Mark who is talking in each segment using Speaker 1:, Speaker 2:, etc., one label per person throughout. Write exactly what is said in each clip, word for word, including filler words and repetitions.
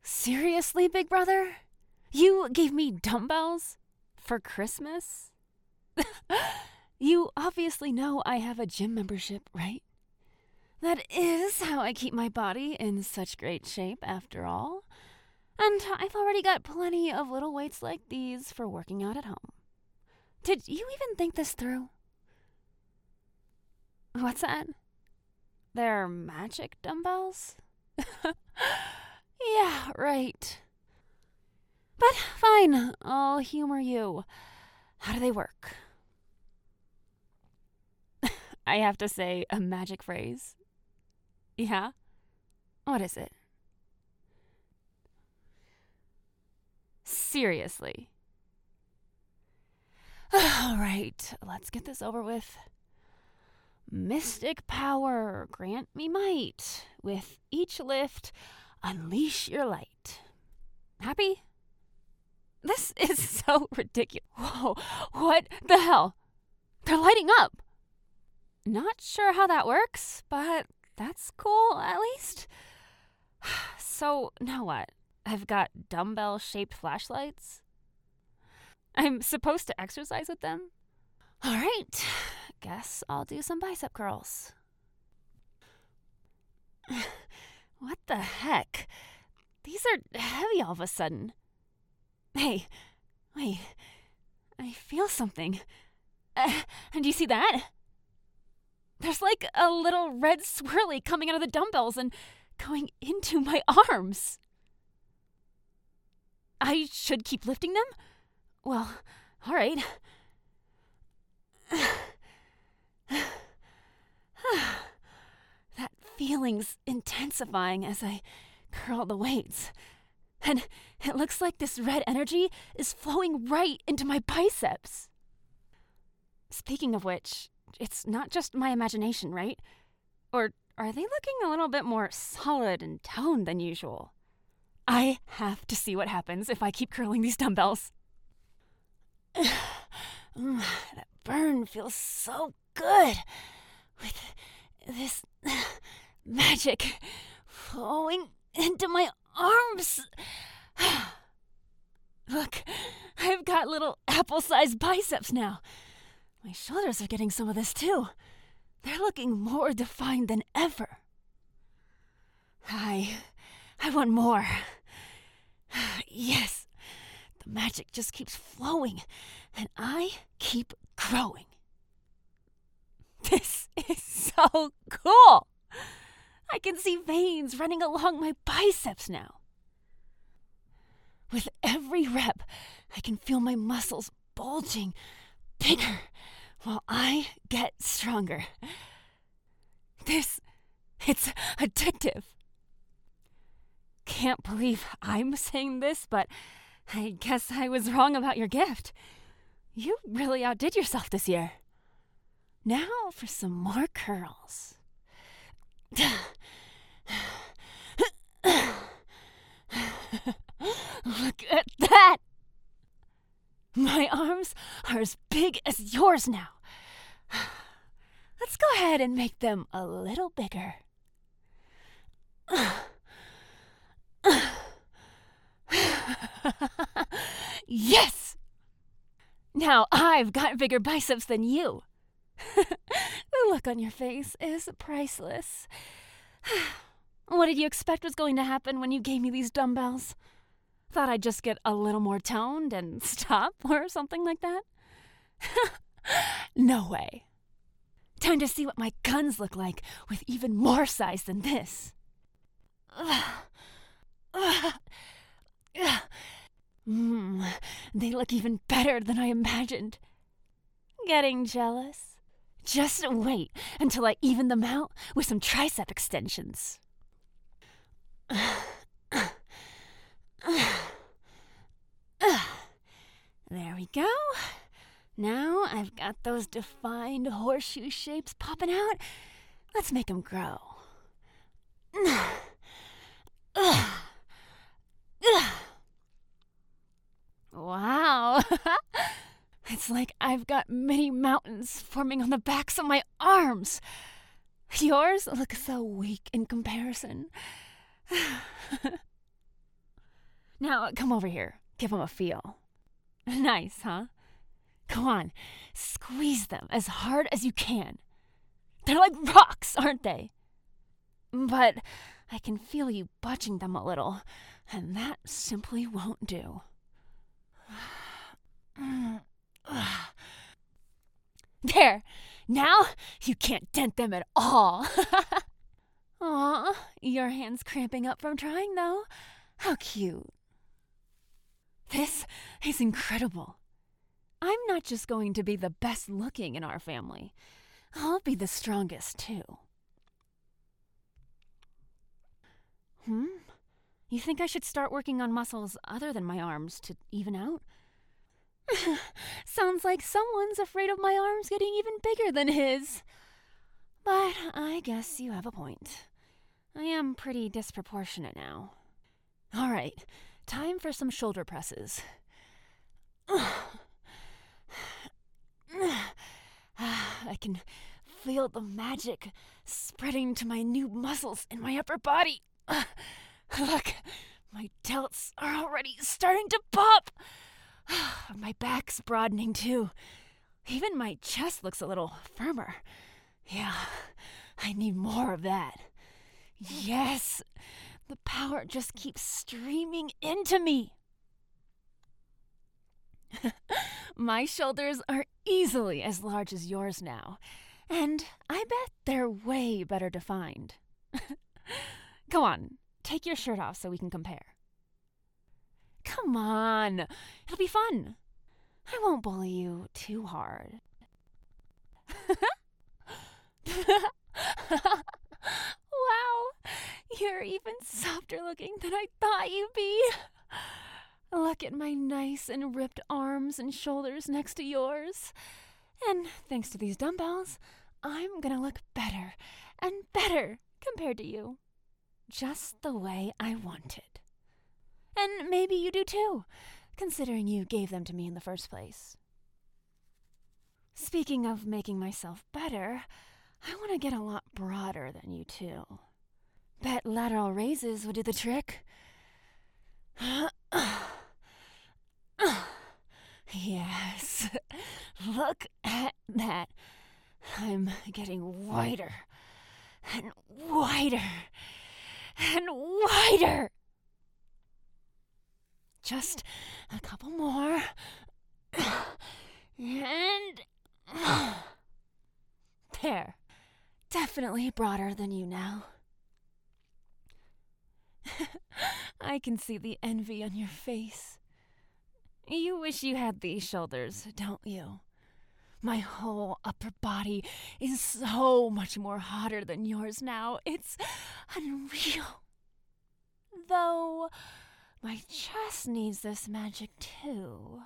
Speaker 1: Seriously, big brother? You gave me dumbbells for Christmas? You obviously know I have a gym membership, right? That is how I keep my body in such great shape, after all. And I've already got plenty of little weights like these for working out at home. Did you even think this through? What's that? They're magic dumbbells? Yeah, right. But fine, I'll humor you. How do they work? I have to say a magic phrase. Yeah? What is it? Seriously. All right, let's get this over with. Mystic power, grant me might. With each lift, unleash your light. Happy? This is so ridiculous. Whoa, what the hell? They're lighting up. Not sure how that works, but that's cool, at least. So, now what? I've got dumbbell-shaped flashlights? I'm supposed to exercise with them? All right, guess I'll do some bicep curls. What the heck? These are heavy all of a sudden. Hey, wait, I feel something. Uh, and do you see that? There's like a little red swirly coming out of the dumbbells and going into my arms. I should keep lifting them? Well, all right. That feeling's intensifying as I curl the weights. And it looks like this red energy is flowing right into my biceps. Speaking of which, it's not just my imagination, right? Or are they looking a little bit more solid and toned than usual? I have to see what happens if I keep curling these dumbbells. Mm, that burn feels so good with this magic flowing into my arms. Look, I've got little apple-sized biceps now. My shoulders are getting some of this too. They're looking more defined than ever. I, I want more. Yes, the magic just keeps flowing, and I keep growing. This is so cool. I can see veins running along my biceps now. With every rep, I can feel my muscles bulging bigger while I get stronger. This, it's addictive. Can't believe I'm saying this, but I guess I was wrong about your gift. You really outdid yourself this year. Now for some more curls. Look at that! My arms are as big as yours now. Let's go ahead and make them a little bigger. Yes! Now I've got bigger biceps than you. The look on your face is priceless. What did you expect was going to happen when you gave me these dumbbells? Thought I'd just get a little more toned and stop or something like that? No way. Time to see what my guns look like with even more size than this. Mm, they look even better than I imagined. Getting jealous? Just wait until I even them out with some tricep extensions. There we go. Now I've got those defined horseshoe shapes popping out. Let's make them grow. Wow. It's like I've got mini mountains forming on the backs of my arms. Yours look so weak in comparison. Now, come over here. Give them a feel. Nice, huh? Go on. Squeeze them as hard as you can. They're like rocks, aren't they? But I can feel you budging them a little, and that simply won't do. There! Now you can't dent them at all. Aw, your hand's cramping up from trying, though. How cute. This is incredible. I'm not just going to be the best looking in our family. I'll be the strongest, too. Hmm? You think I should start working on muscles other than my arms to even out? Sounds like someone's afraid of my arms getting even bigger than his. But I guess you have a point. I am pretty disproportionate now. All right, time for some shoulder presses. I can feel the magic spreading to my new muscles in my upper body. Look, my delts are already starting to pop. My back's broadening too. Even my chest looks a little firmer. Yeah, I need more of that. Yes, the power just keeps streaming into me. My shoulders are easily as large as yours now, and I bet they're way better defined. Go on, take your shirt off so we can compare. Come on, it'll be fun. I won't bully you too hard. Wow, you're even softer looking than I thought you'd be. Look at my nice and ripped arms and shoulders next to yours. And thanks to these dumbbells, I'm gonna look better and better compared to you. Just the way I wanted. And maybe you do too, considering you gave them to me in the first place. Speaking of making myself better, I want to get a lot broader than you too. Bet lateral raises would do the trick. Yes, look at that. I'm getting wider and wider and wider. Just a couple more. And there. Definitely broader than you now. I can see the envy on your face. You wish you had these shoulders, don't you? My whole upper body is so much more hotter than yours now. It's unreal. Though my chest needs this magic too.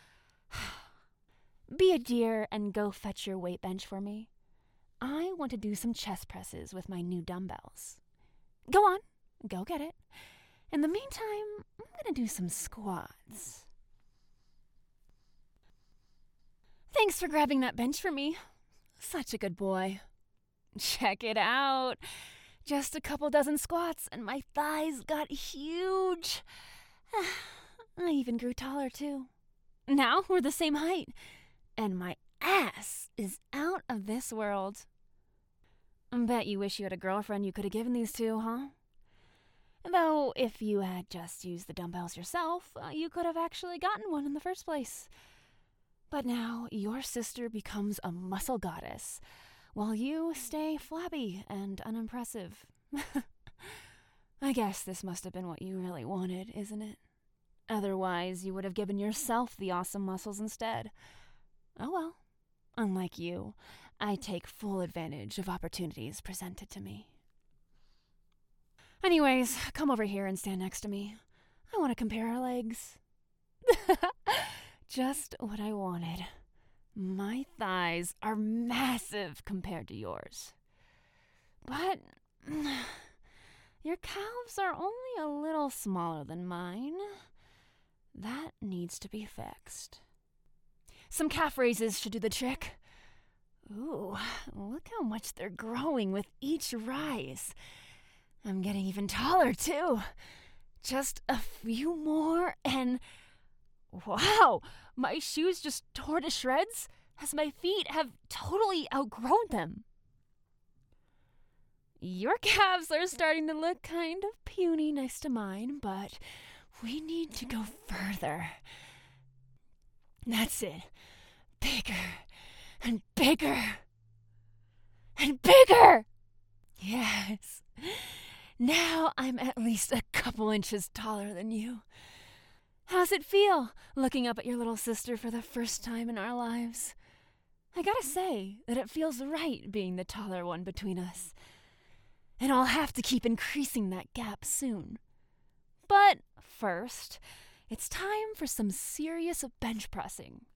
Speaker 1: Be a dear and go fetch your weight bench for me. I want to do some chest presses with my new dumbbells. Go on, go get it. In the meantime, I'm going to do some squats. Thanks for grabbing that bench for me. Such a good boy. Check it out. Just a couple dozen squats and my thighs got huge. I even grew taller too. Now we're the same height. And my ass is out of this world. I bet you wish you had a girlfriend you could have given these to, huh? Though, if you had just used the dumbbells yourself, uh, you could have actually gotten one in the first place. But now your sister becomes a muscle goddess, while you stay flabby and unimpressive. I guess this must have been what you really wanted, isn't it? Otherwise, you would have given yourself the awesome muscles instead. Oh well. Unlike you, I take full advantage of opportunities presented to me. Anyways, come over here and stand next to me. I want to compare our legs. Just what I wanted. My thighs are massive compared to yours. But your calves are only a little smaller than mine. That needs to be fixed. Some calf raises should do the trick. Ooh, look how much they're growing with each rise. I'm getting even taller, too. Just a few more and... Wow! My shoes just tore to shreds as my feet have totally outgrown them. Your calves are starting to look kind of puny next to mine, but we need to go further. That's it. Bigger and bigger and bigger! Yes. Now I'm at least a couple inches taller than you. How's it feel, looking up at your little sister for the first time in our lives? I gotta say that it feels right being the taller one between us. And I'll have to keep increasing that gap soon. But first, it's time for some serious bench pressing.